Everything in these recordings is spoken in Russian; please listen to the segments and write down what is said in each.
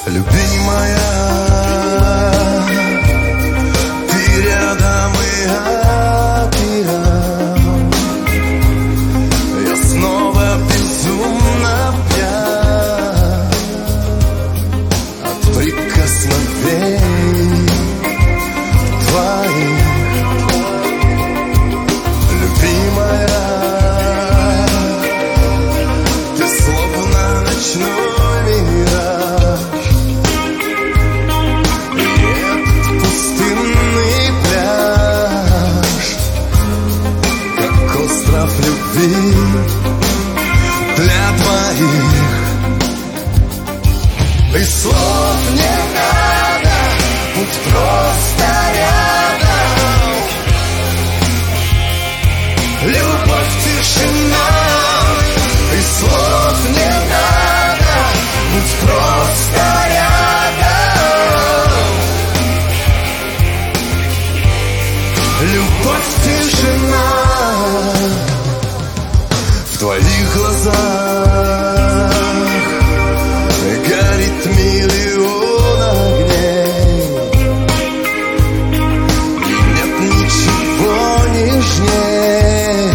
любимая, ты рядом, и я рядом. Я снова безумно пьян от прикосновений твоих. Любимая, ты словно ночной мираж, и этот пустынный пляж, как остров любви для двоих. И слов не надо, будь просто рядом. Любовь, тишина, и слов не надо, будь просто рядом. Любовь, тишина, в твоих глазах горит миллион огней, и нет ничего нежнее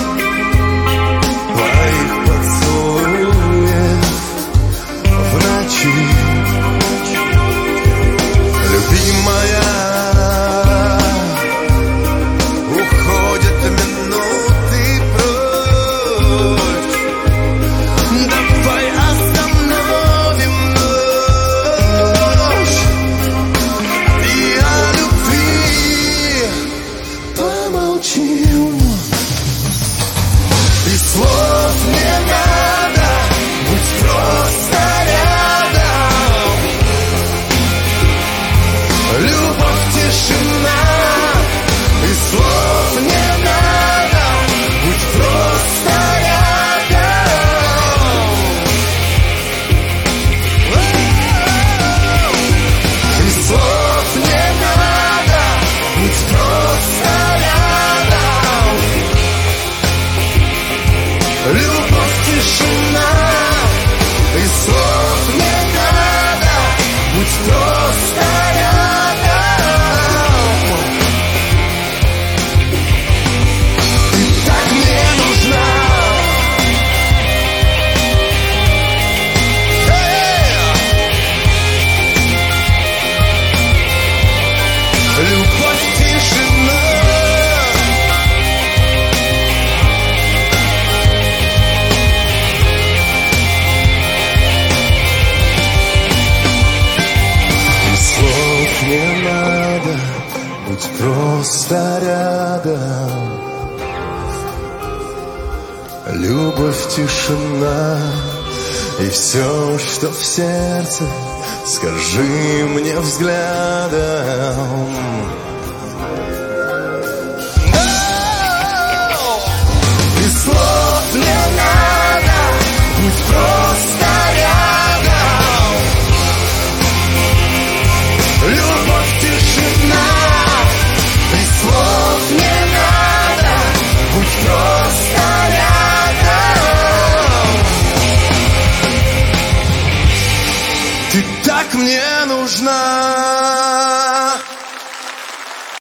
твоих поцелуев в ночи. Любимая, уходят минуты прочь. Давай остановим ночь и о любви помолчим. И слов не надо, будь просто рядом. Любовь, тишина, и слов не надо, будь просто рядом. И слов не надо, будь просто рядом. Любовь, тишина, и слов не надо, будь просто рядом. Ты так мне нужна. Любовь, тишина. Слов не надо, будь просто рядом. Любовь, тишина, и все, что в сердце, скажи мне взглядом.